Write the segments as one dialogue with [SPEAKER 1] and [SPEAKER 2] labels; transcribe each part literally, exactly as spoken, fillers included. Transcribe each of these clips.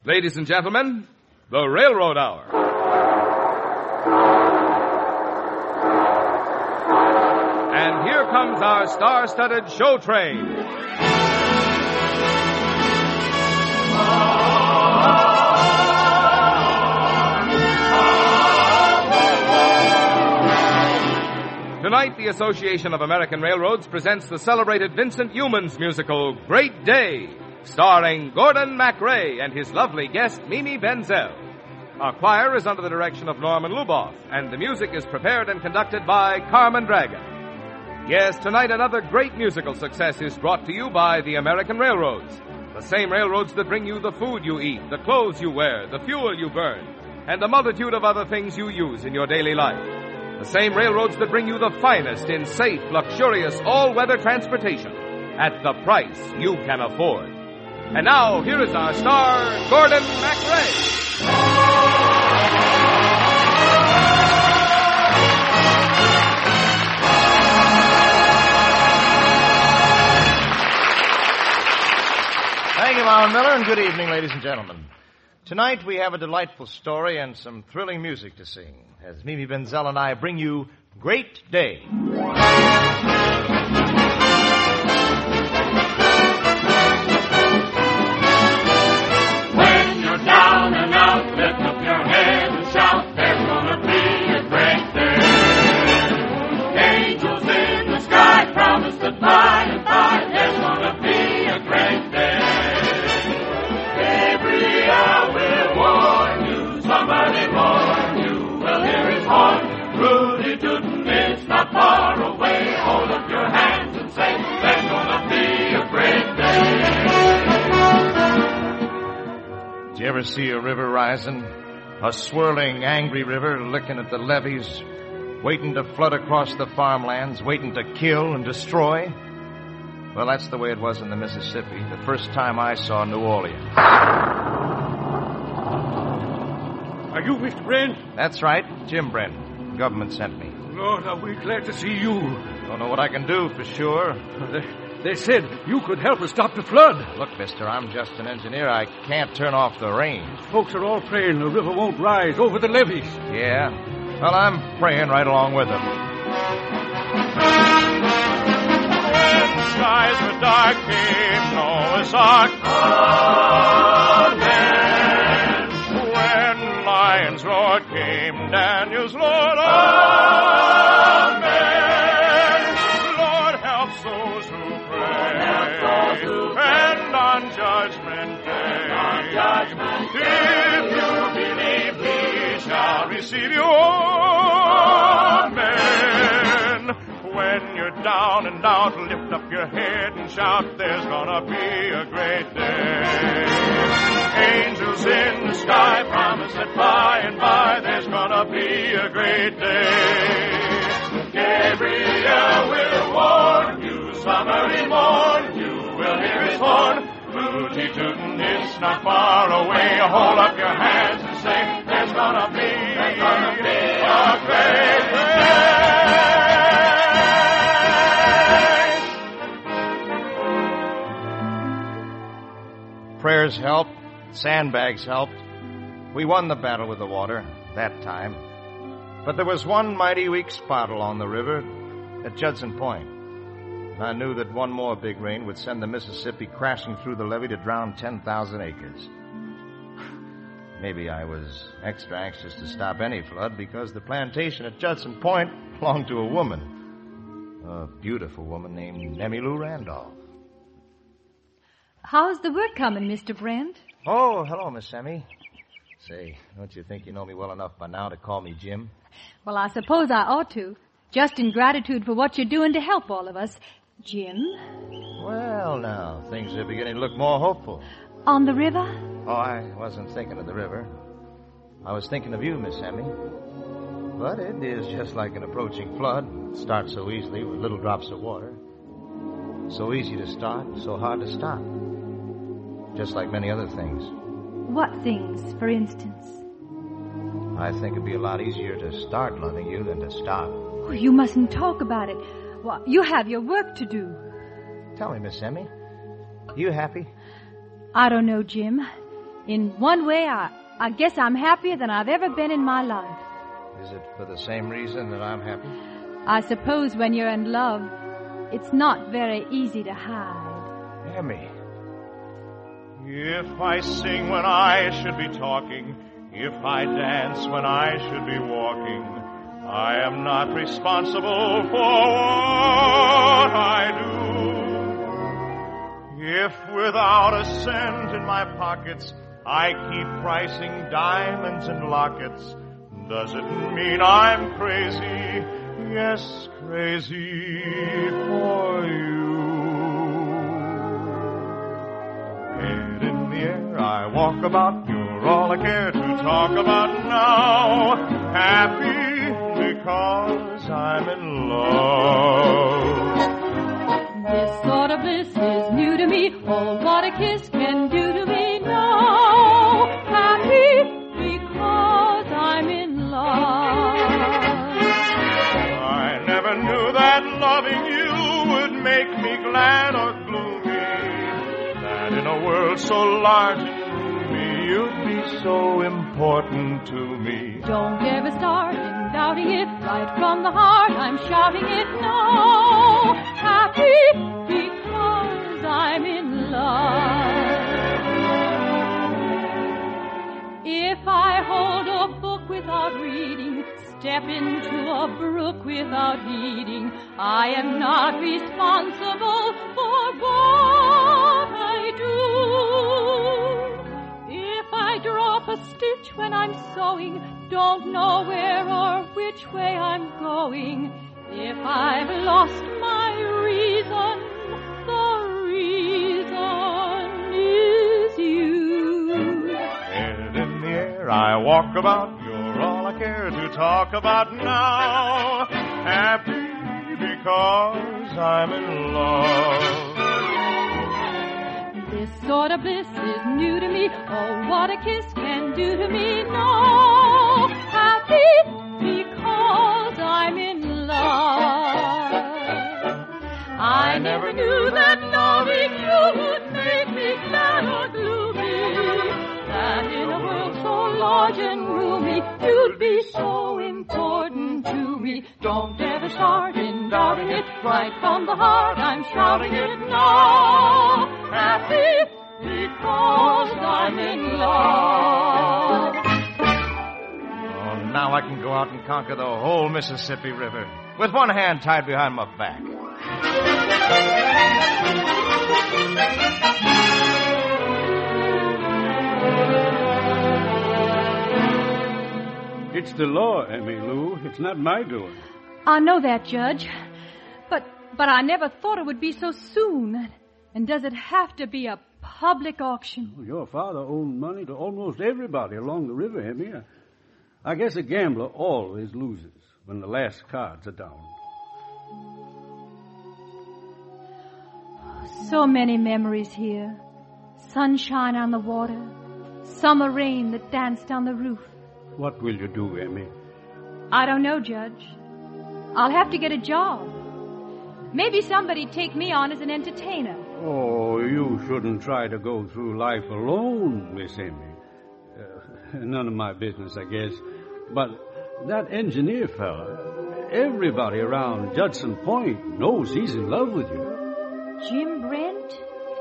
[SPEAKER 1] Ladies and gentlemen, the Railroad Hour. And here comes our star-studded show train. Tonight, the Association of American Railroads presents the celebrated Vincent Youmans musical, Great Day, starring Gordon MacRae and his lovely guest, Mimi Benzel. Our choir is under the direction of Norman Luboff, and the music is prepared and conducted by Carmen Dragon. Yes, tonight another great musical success is brought to you by the American Railroads. The same railroads that bring you the food you eat, the clothes you wear, the fuel you burn, and a multitude of other things you use in your daily life. The same railroads that bring you the finest in safe, luxurious, all-weather transportation at the price you can afford. And now, here is our star, Gordon MacRae.
[SPEAKER 2] Thank you, Mama Miller, and good evening, ladies and gentlemen. Tonight we have a delightful story and some thrilling music to sing as Mimi Benzel and I bring you Great Day.
[SPEAKER 3] When you're down and out, lift up your head and shout, there's gonna be a great day. Angels in the sky promise that by and by there's gonna be a great day. Every hour will warn you, somebody warn you, well here is horn. Rudy Tootin' is not far away. Hold up your hands and say, there's gonna be a great day.
[SPEAKER 2] Did you ever see a river rising? A swirling, angry river licking at the levees, waiting to flood across the farmlands, waiting to kill and destroy? Well, that's the way it was in the Mississippi the first time I saw New Orleans.
[SPEAKER 4] Are you Mister Brent?
[SPEAKER 2] That's right, Jim Brent. The government sent me.
[SPEAKER 4] Lord, are we glad to see you.
[SPEAKER 2] Don't know what I can do for sure.
[SPEAKER 4] They, they said you could help us stop the flood.
[SPEAKER 2] Look, mister, I'm just an engineer. I can't turn off the rain.
[SPEAKER 4] Folks are all praying the river won't rise over the levees.
[SPEAKER 2] Yeah? Well, I'm praying right along with them. When the skies were dark, came Noah's Ark. Amen. When lions roared, came Daniel's Lord. Amen. Lord, help those who pray. And on Judgment Day, if you believe, he shall receive you. Amen. When you're down and out, lift up your head and shout, there's gonna be a great day. Angels in the sky promise that by and by there's gonna be a great day. Gabriel will warn you, summer morn, you will hear his horn. Rudy Tootin' is not far away. Hold up your hands and say, there's gonna be, there's gonna be a great day. Prayers helped, sandbags helped. We won the battle with the water that time. But there was one mighty weak spot along the river at Judson Point. I knew that one more big rain would send the Mississippi crashing through the levee to drown ten thousand acres. Maybe I was extra anxious to stop any flood because the plantation at Judson Point belonged to a woman. A beautiful woman named Emmylou Randolph.
[SPEAKER 5] How's the work coming, Mister Brent?
[SPEAKER 2] Oh, hello, Miss Emmy. Say, don't you think you know me well enough by now to call me Jim?
[SPEAKER 5] Well, I suppose I ought to. Just in gratitude for what you're doing to help all of us. Jim?
[SPEAKER 2] Well, now, things are beginning to look more hopeful.
[SPEAKER 5] On the river?
[SPEAKER 2] Oh, I wasn't thinking of the river. I was thinking of you, Miss Emmy. But it is just like an approaching flood. It starts so easily with little drops of water. So easy to start, so hard to stop. Just like many other things.
[SPEAKER 5] What things, for instance?
[SPEAKER 2] I think it'd be a lot easier to start loving you than to stop.
[SPEAKER 5] Oh, you mustn't talk about it. Well, you have your work to do.
[SPEAKER 2] Tell me, Miss Emmy, are you happy?
[SPEAKER 5] I don't know, Jim. In one way, I, I guess I'm happier than I've ever been in my life.
[SPEAKER 2] Is it for the same reason that I'm happy?
[SPEAKER 5] I suppose when you're in love, it's not very easy to hide.
[SPEAKER 2] Emmy. If I sing when I should be talking, if I dance when I should be walking, I am not responsible for what I do. If without a cent in my pockets, I keep pricing diamonds and lockets, does it mean I'm crazy? Yes, crazy for you. Head in the air, I walk about, you're all I care to talk about now. Happy because I'm in love.
[SPEAKER 5] This sort of bliss is new to me. Oh, what a kiss can do to me now. Happy because I'm in love.
[SPEAKER 2] I never knew that loving you would make me glad or gloomy, that in a world so large and roomy, you'd be so important to me.
[SPEAKER 5] Don't ever start in doubting it. Right from the heart, I'm shouting it now. Happy because I'm in love. If I hold a book without reading, step into a brook without heeding, I am not responsible for what I do. If I drop a stitch when I'm sewing, don't know where or which way I'm going, if I've lost my reason, the reason is you.
[SPEAKER 2] Head in the air, I walk about, you're all I care to talk about now. Happy because I'm in love.
[SPEAKER 5] This sort of bliss is new to me. Oh, what a kiss can do to me now. Happy because I'm in love. I never knew that loving you would make me glad or gloomy, that in a world so large and roomy, you'd be so important to me. Don't ever start in doubting it. Right from the heart, I'm shouting it now. Happy because I'm in love.
[SPEAKER 2] Oh, now I can go out and conquer the whole Mississippi River with one hand tied behind my back.
[SPEAKER 4] It's the law, Emmy Lou. It's not my doing.
[SPEAKER 5] I know that, Judge. But but I never thought it would be so soon. And does it have to be a public auction?
[SPEAKER 4] Your father owned money to almost everybody along the river, Emmy. I guess a gambler always loses when the last cards are down.
[SPEAKER 5] So many memories here. Sunshine on the water. Summer rain that danced on the roof.
[SPEAKER 4] What will you do, Emmy?
[SPEAKER 5] I don't know, Judge. I'll have to get a job. Maybe somebody'd take me on as an entertainer.
[SPEAKER 4] Oh, you shouldn't try to go through life alone, Miss Emmy. Uh, none of my business, I guess. But that engineer fella, everybody around Judson Point knows he's in love with you.
[SPEAKER 5] Jim Brent?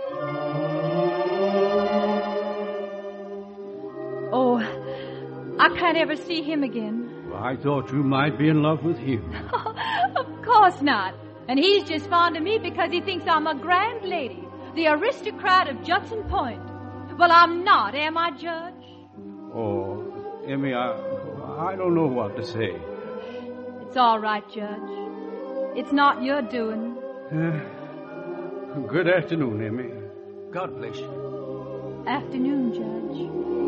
[SPEAKER 5] Oh, I can't ever see him again.
[SPEAKER 4] Well, I thought you might be in love with him.
[SPEAKER 5] Of course not. And he's just fond of me because he thinks I'm a grand lady, the aristocrat of Judson Point. Well, I'm not, am I, Judge?
[SPEAKER 4] Oh, Emmy, I, I don't know what to say.
[SPEAKER 5] It's all right, Judge. It's not your doing.
[SPEAKER 4] Uh, good afternoon, Emmy. God bless you.
[SPEAKER 5] Afternoon, Judge.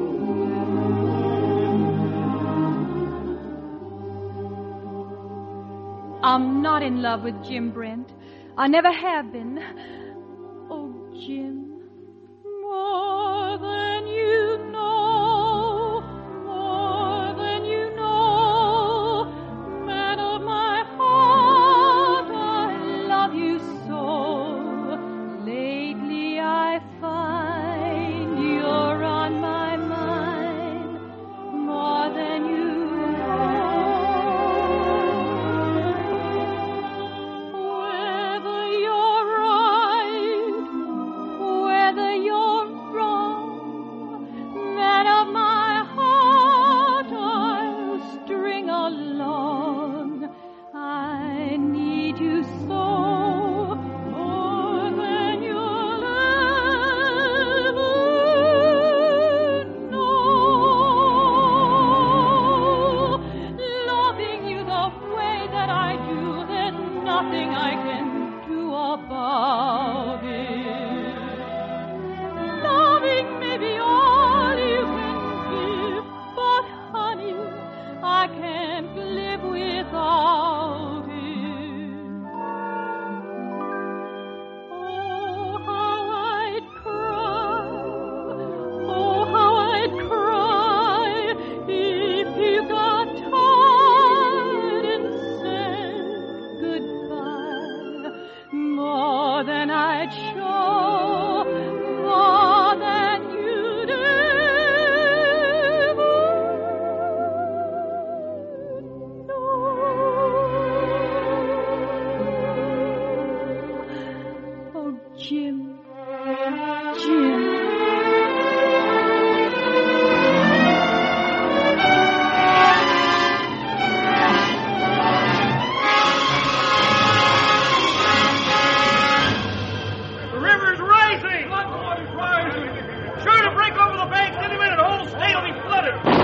[SPEAKER 5] I'm not in love with Jim Brent. I never have been. Oh, Jim, more than you know, more than you know, man of my heart, I love you so. Lately I find you're on my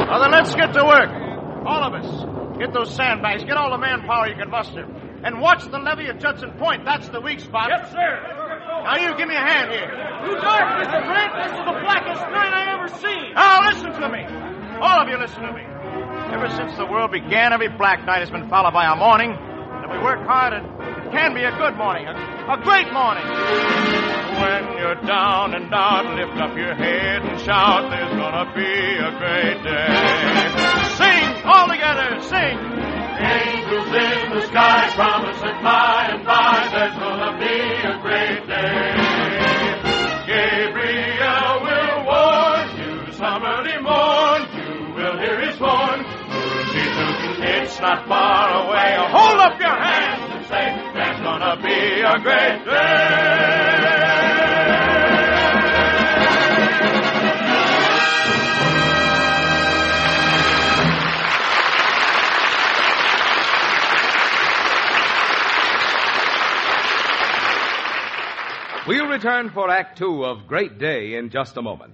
[SPEAKER 2] Well, then let's get to work. All of us. Get those sandbags. Get all the manpower you can muster. And watch the levee at Judson Point. That's the weak spot.
[SPEAKER 3] Yes, sir.
[SPEAKER 2] Now, you give me a hand here.
[SPEAKER 3] You dark, Mister Brent. This is the blackest night I ever seen.
[SPEAKER 2] Now, listen to me. All of you listen to me. Ever since the world began, every black night has been followed by a morning. And if we work hard, it, it can be a good morning. A, a great morning. When you're down and out, lift up your head and shout, there's gonna be a great day. Sing, all together, sing.
[SPEAKER 3] Angels in the sky promise that by and by there's gonna be a great day. Gabriel will warn you somebody morn. You will hear his horn.
[SPEAKER 2] It's not far away. Hold up your hands and say, there's gonna be a great day.
[SPEAKER 1] We'll return for Act Two of Great Day in just a moment.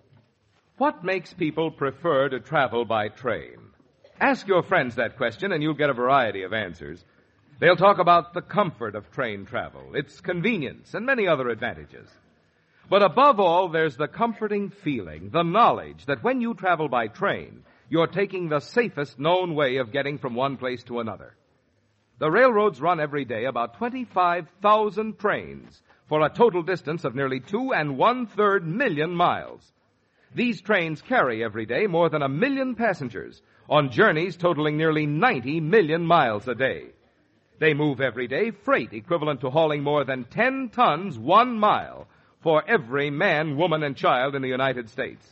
[SPEAKER 1] What makes people prefer to travel by train? Ask your friends that question and you'll get a variety of answers. They'll talk about the comfort of train travel, its convenience, and many other advantages. But above all, there's the comforting feeling, the knowledge that when you travel by train, you're taking the safest known way of getting from one place to another. The railroads run every day about twenty-five thousand trains for a total distance of nearly two and one-third million miles. These trains carry every day more than a million passengers on journeys totaling nearly ninety million miles a day. They move every day freight equivalent to hauling more than ten tons one mile for every man, woman, and child in the United States.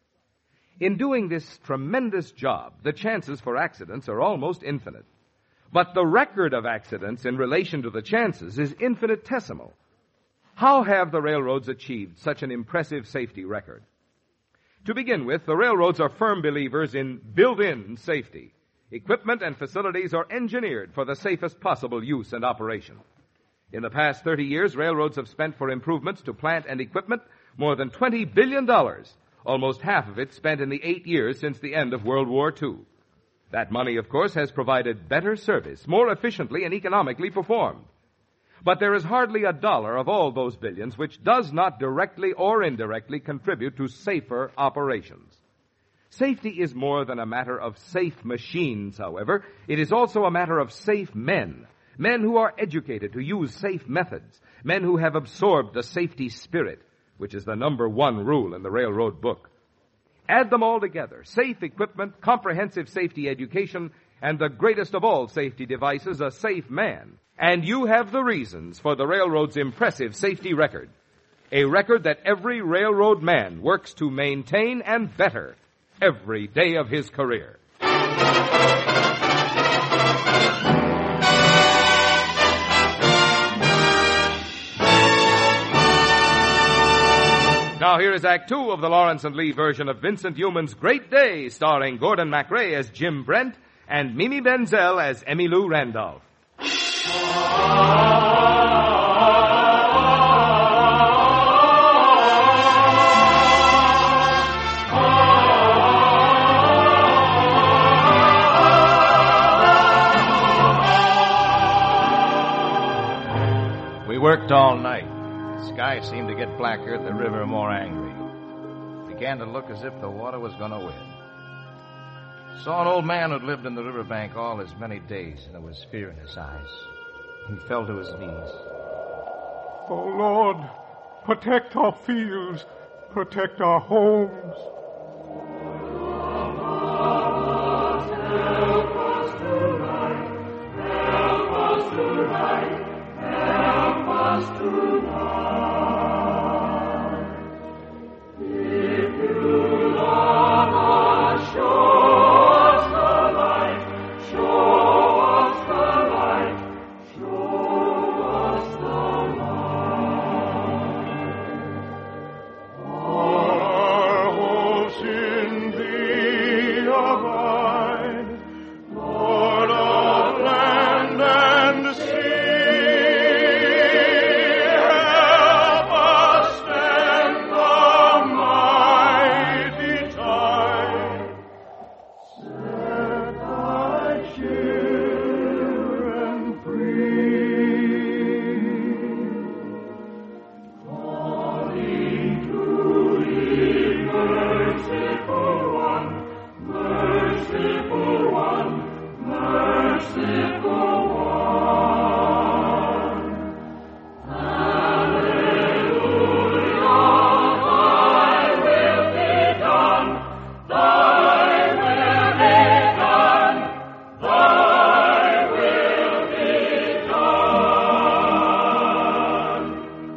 [SPEAKER 1] In doing this tremendous job, the chances for accidents are almost infinite. But the record of accidents in relation to the chances is infinitesimal. How have the railroads achieved such an impressive safety record? To begin with, the railroads are firm believers in built-in safety. Equipment and facilities are engineered for the safest possible use and operation. In the past thirty years, railroads have spent for improvements to plant and equipment more than twenty billion dollars, almost half of it spent in the eight years since the end of World War Two. That money, of course, has provided better service, more efficiently and economically performed. But there is hardly a dollar of all those billions which does not directly or indirectly contribute to safer operations. Safety is more than a matter of safe machines, however. It is also a matter of safe men, men who are educated to use safe methods, men who have absorbed the safety spirit, which is the number one rule in the railroad book. Add them all together, safe equipment, comprehensive safety education, and the greatest of all safety devices, a safe man. And you have the reasons for the railroad's impressive safety record. A record that every railroad man works to maintain and better every day of his career. Now here is Act Two of the Lawrence and Lee version of Vincent Youmans' Great Day, starring Gordon MacRae as Jim Brent and Mimi Benzel as Emmylou Randolph.
[SPEAKER 2] We worked all night. The sky seemed to get blacker, the river more angry. It began to look as if the water was going to win. Saw an old man who'd lived in the riverbank all his many days, and there was fear in his eyes. He fell to his knees.
[SPEAKER 6] Oh, Lord, protect our fields, protect our homes.
[SPEAKER 3] Help us tonight, help us tonight, help us tonight. If you love us, show us the light, show us the light, show us the light. Our hopes in thee abide, Lord of land and sea. Help us stand the mighty tide. merciful one. Hallelujah, thy will be done, thy will be done, thy will be done.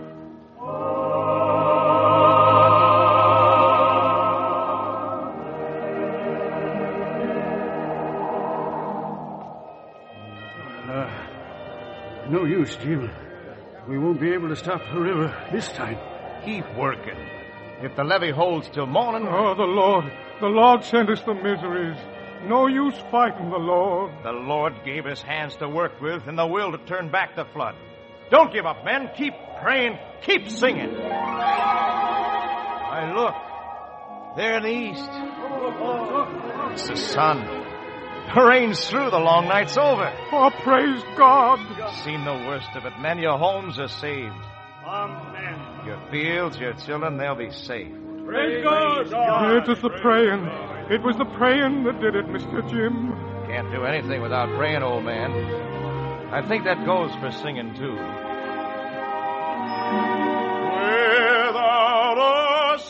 [SPEAKER 4] Uh, no use, Jim. We won't be able to stop the river this time.
[SPEAKER 2] Keep working. If the levee holds till morning,
[SPEAKER 6] Oh, the Lord, the Lord sent us the miseries. No use fighting the Lord.
[SPEAKER 2] the Lord gave us hands to work with and the will to turn back the flood. Don't give up, men. Keep praying. Keep singing. I look. There in the east. It's the sun. The rain's through. The long night's over.
[SPEAKER 6] Oh, praise God.
[SPEAKER 2] Seen the worst of it, men. Your homes are saved.
[SPEAKER 4] Amen.
[SPEAKER 2] Your fields, your children, they'll be safe.
[SPEAKER 4] Praise God.
[SPEAKER 6] It was the praying. It was the praying that did it, Mister Jim.
[SPEAKER 2] Can't do anything without praying, old man. I think that goes for singing, too. Without a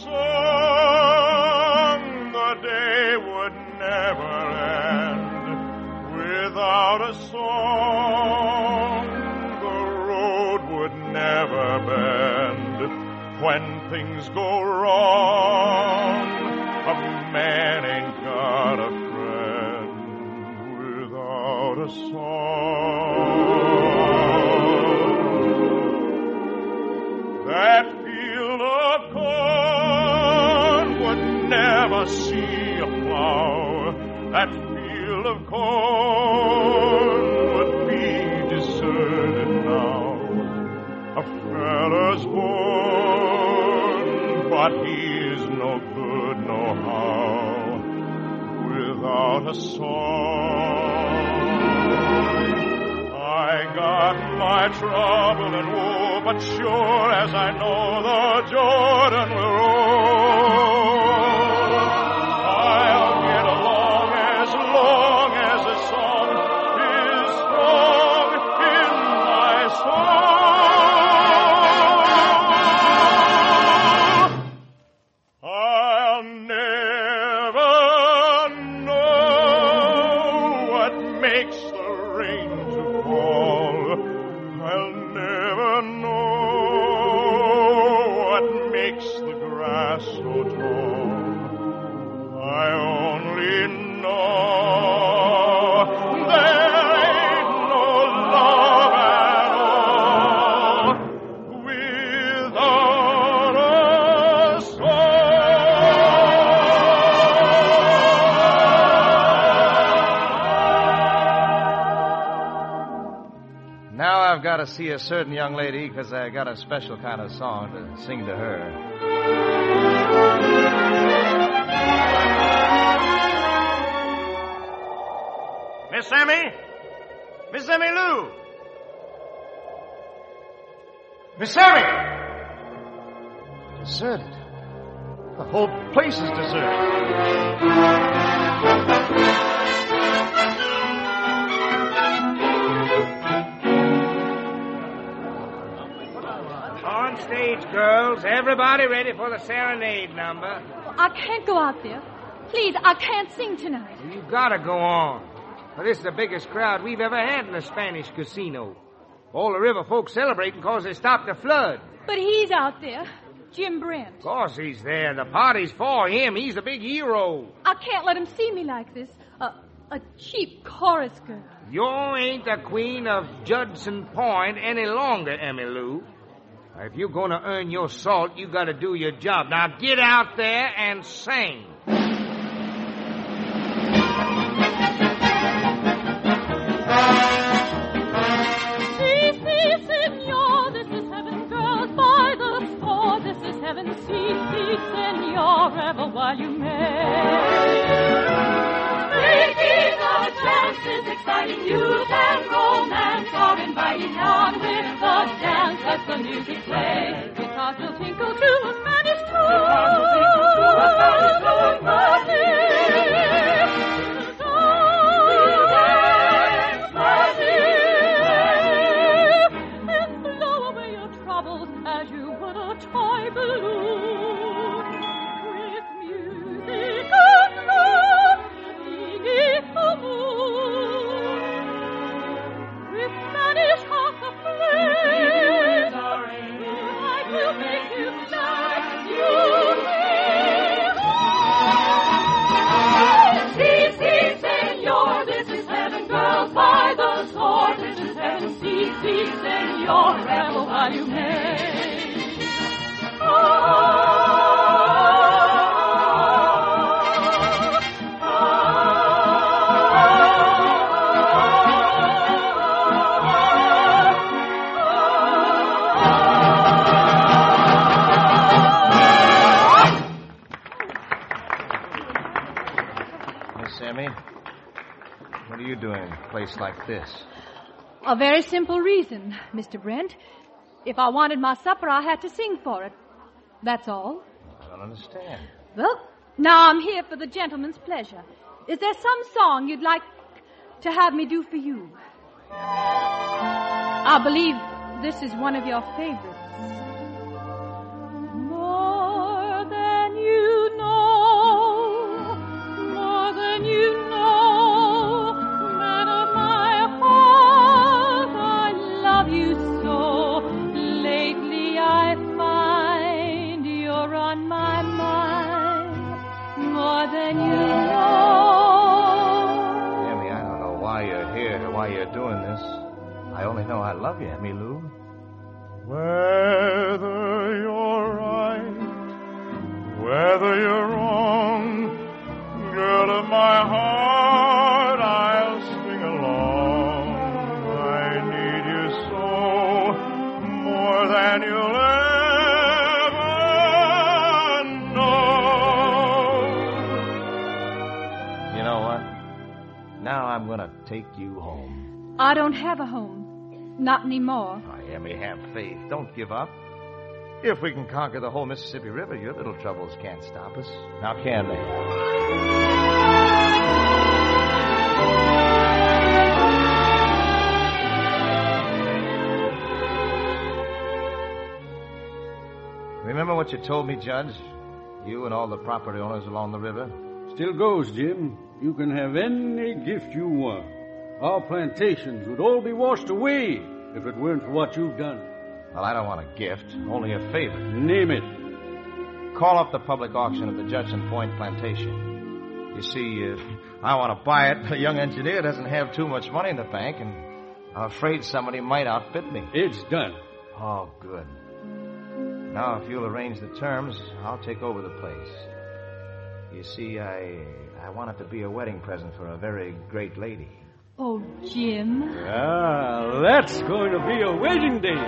[SPEAKER 2] song, the day would never end. Without a song, the road would never bend. When things go wrong, a man ain't got a friend without a song. That field of corn would never see a plow. That field of corn would be deserted now. A fella's born, but he's no good no how without a song. I got my trouble and woe, but sure as I know the Jordan will roll, I'll get along as long as the song is strong in my soul. I'll never know what makes the rain to fall. I'll never know what makes the grass so tall. I only know there ain't no love at all without a song. Now I've got to see a certain young lady because I got a special kind of song to sing to her. Miss Emmy? Miss Emmy Lou? Miss Emmy! Deserted. The whole place is deserted.
[SPEAKER 7] On stage, girls. Everybody ready for the serenade number.
[SPEAKER 5] I can't go out there. Please, I can't sing tonight.
[SPEAKER 7] You gotta go on. Well, this is the biggest crowd we've ever had in a Spanish casino. All the river folks celebrating because they stopped the flood.
[SPEAKER 5] But he's out there, Jim Brent.
[SPEAKER 7] Of course he's there. The party's for him. He's a big hero.
[SPEAKER 5] I can't let him see me like this. A, a cheap chorus girl.
[SPEAKER 7] You ain't the queen of Judson Point any longer, Emmy Lou. If you're going to earn your salt, you got to do your job. Now get out there and sing.
[SPEAKER 5] Si, si, senor, this is heaven, girls by the score. This is heaven, si, si, senor, ever while you may. Making the chances exciting, youth and romance are inviting on with the dance. Let the music play, because we'll tinkle to a Spanish tune. Because we'll tinkle to a Spanish tune.
[SPEAKER 2] Miss Emmy, what are you doing in a place like this?
[SPEAKER 5] A very simple reason, Mister Brent. If I wanted my supper, I had to sing for it. That's all.
[SPEAKER 2] I don't understand.
[SPEAKER 5] Well, now I'm here for the gentleman's pleasure. Is there some song you'd like to have me do for you? I believe this is one of your favorites. More than you know, more than you know, man of my heart, I love you so. Lately I find you're on my mind, more than you know.
[SPEAKER 2] Emmy, I don't know why you're here, why you're doing this. I only know I love you, Emmy Lou.
[SPEAKER 6] Whether you're right, whether you're wrong, girl of my heart, I'll sing along. I need you so, more than you'll ever know.
[SPEAKER 2] You know what? Now I'm going to take you home.
[SPEAKER 5] I don't have a home. Not anymore.
[SPEAKER 2] Oh, Emmy, have faith. Don't give up. If we can conquer the whole Mississippi River, your little troubles can't stop us. Now can they? Remember what you told me, Judge? You and all the property owners along the river?
[SPEAKER 4] Still goes, Jim. You can have any gift you want. Our plantations would all be washed away if it weren't for what you've done.
[SPEAKER 2] Well, I don't want a gift, only a favor.
[SPEAKER 4] Name it.
[SPEAKER 2] Call up the public auction of the Judson Point plantation. You see, uh, I want to buy it, but a young engineer doesn't have too much money in the bank, and I'm afraid somebody might outbid me.
[SPEAKER 4] It's done.
[SPEAKER 2] Oh, good. Now, if you'll arrange the terms, I'll take over the place. You see, I I want it to be a wedding present for a very great lady.
[SPEAKER 5] Oh, Jim.
[SPEAKER 4] Ah, that's going to be a wedding day.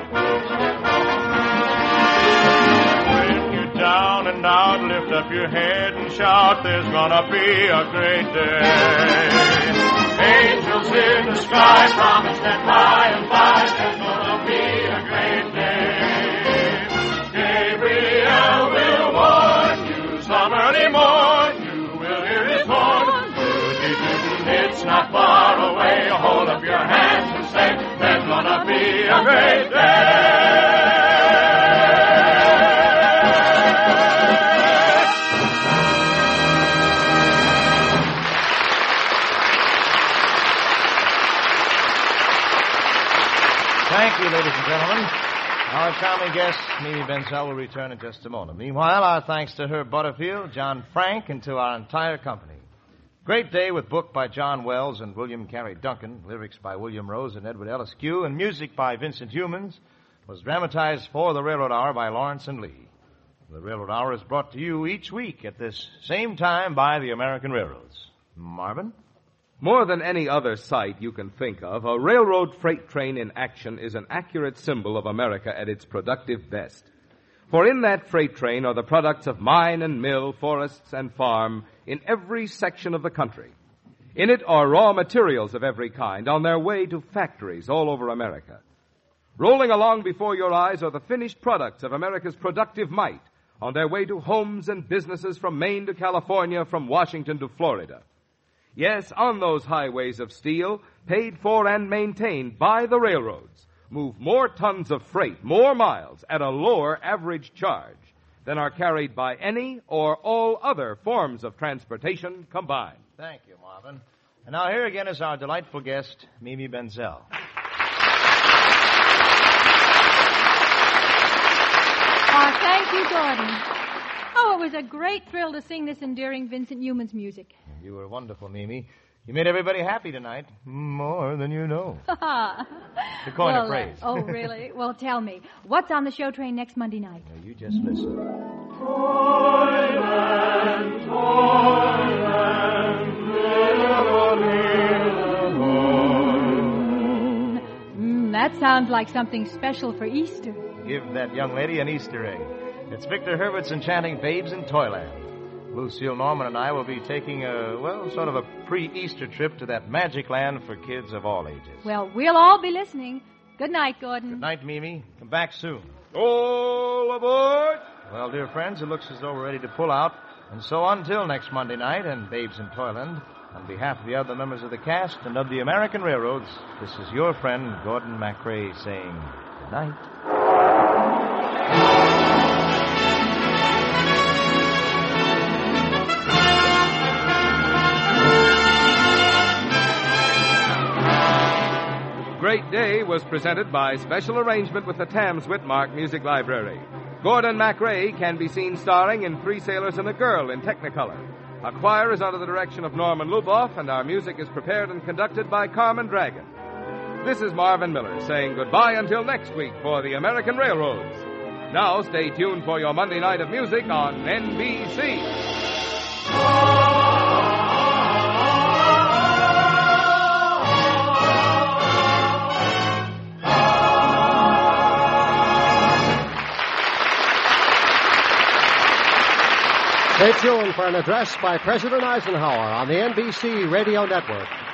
[SPEAKER 6] When you're down and out, lift up your head and shout, there's gonna be a great day. Angels in the sky promise that by and by there's gonna be a great day. Gabriel will warn you some early morn, you will hear his horn. It's not far away. Hold up your hands and say, there's gonna be a great day.
[SPEAKER 2] Thank you, ladies and gentlemen. Our charming guest, Mimi Benzel, will return in just a moment. Meanwhile, our thanks to Herb Butterfield, John Frank, and to our entire company. Great Day, with book by John Wells and William Carey Duncan, lyrics by William Rose and Edward Ellis Q, and music by Vincent Humans, was dramatized for the Railroad Hour by Lawrence and Lee. The Railroad Hour is brought to you each week at this same time by the American Railroads. Marvin?
[SPEAKER 1] More than any other sight you can think of, a railroad freight train in action is an accurate symbol of America at its productive best. For in that freight train are the products of mine and mill, forests and farm in every section of the country. In it are raw materials of every kind on their way to factories all over America. Rolling along before your eyes are the finished products of America's productive might on their way to homes and businesses from Maine to California, from Washington to Florida. Yes, on those highways of steel, paid for and maintained by the railroads, move more tons of freight, more miles, at a lower average charge than are carried by any or all other forms of transportation combined.
[SPEAKER 2] Thank you, Marvin. And now here again is our delightful guest, Mimi Benzel.
[SPEAKER 5] Oh, thank you, Gordon. Oh, it was a great thrill to sing this endearing Vincent Humans music.
[SPEAKER 2] You were wonderful, Mimi. You made everybody happy tonight. More than you know. The coin
[SPEAKER 5] well,
[SPEAKER 2] of praise.
[SPEAKER 5] Uh, oh, really? Well, tell me, what's on the show train next Monday night?
[SPEAKER 2] Now, you just listen.
[SPEAKER 3] Toyland, Toyland, little, little,
[SPEAKER 5] Mm, that sounds like something special for Easter.
[SPEAKER 2] Give that young lady an Easter egg. It's Victor Herbert's enchanting Babes in Toyland. Lucille Norman and I will be taking a, well, sort of a pre-Easter trip to that magic land for kids of all ages.
[SPEAKER 5] Well, we'll all be listening. Good night, Gordon.
[SPEAKER 2] Good night, Mimi. Come back soon.
[SPEAKER 1] All aboard!
[SPEAKER 2] Well, dear friends, it looks as though we're ready to pull out. And so until next Monday night and Babes in Toyland, on behalf of the other members of the cast and of the American Railroads, this is your friend, Gordon MacRae, saying good night.
[SPEAKER 1] Great Day was presented by special arrangement with the Tams Whitmark Music Library. Gordon MacRae can be seen starring in Three Sailors and a Girl in Technicolor. Our choir is under the direction of Norman Luboff, and our music is prepared and conducted by Carmen Dragon. This is Marvin Miller saying goodbye until next week for the American Railroads. Now stay tuned for your Monday night of music on N B C.
[SPEAKER 8] Stay tuned for an address by President Eisenhower on the N B C Radio Network.